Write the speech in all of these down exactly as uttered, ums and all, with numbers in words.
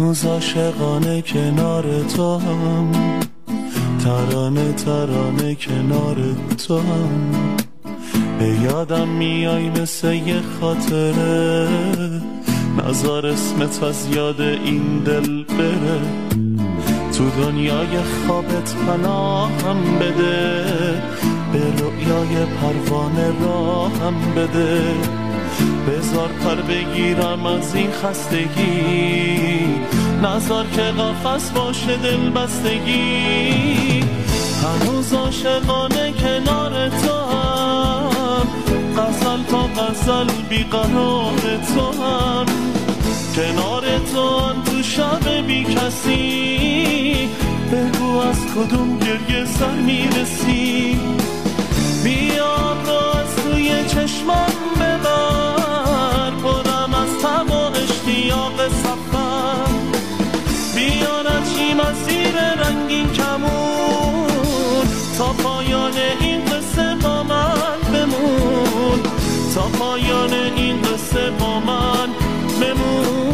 هنوز عاشقانه کنار تو هم، ترانه ترانه کنار تو هم، به یادم میای مثل یه خاطره، نزار اسمت از یاد این دل بره، تو دنیای خوابت پناهم بده، به رؤیای پروانه راهم بده، بذار پر بگیرم از این خستگی، نذار که قفس باشه دل بستگی. هنوز عاشقانه کنار تو هم، غزل تا غزل بیقرار تو هم، کنار تو هم تو شب بی کسی، بگو از کدوم گریه سر میرسی، بیا تو از توی چشمم ببر، پرم از تب و اشتیاق سفر، بیا نچیم از زیر رنگین کمون، تا پایان این قصه با من بمون، تا پایان این قصه با من بمون.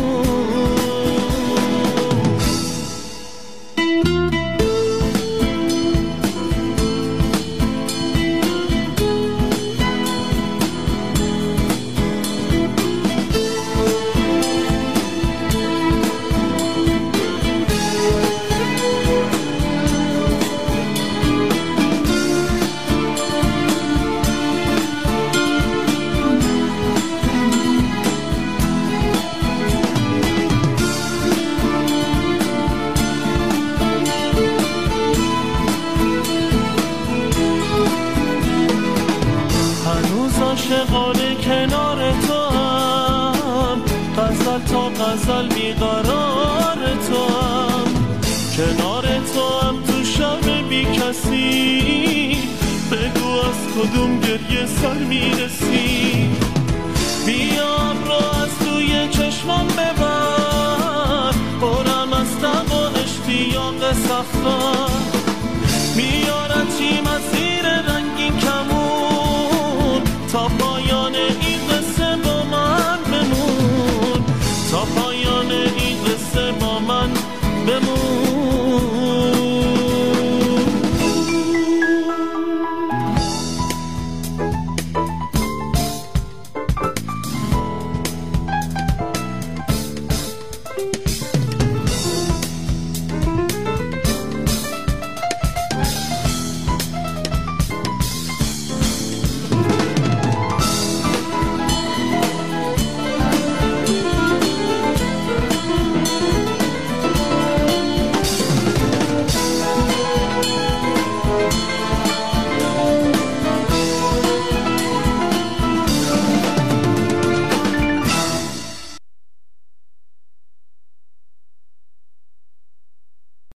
عاشقانه کنار تو هم، غزل تا غزل بیقرار تو هم، کنار تو هم تو شب بی کسی، بگو از کدوم گریه سر میرسی،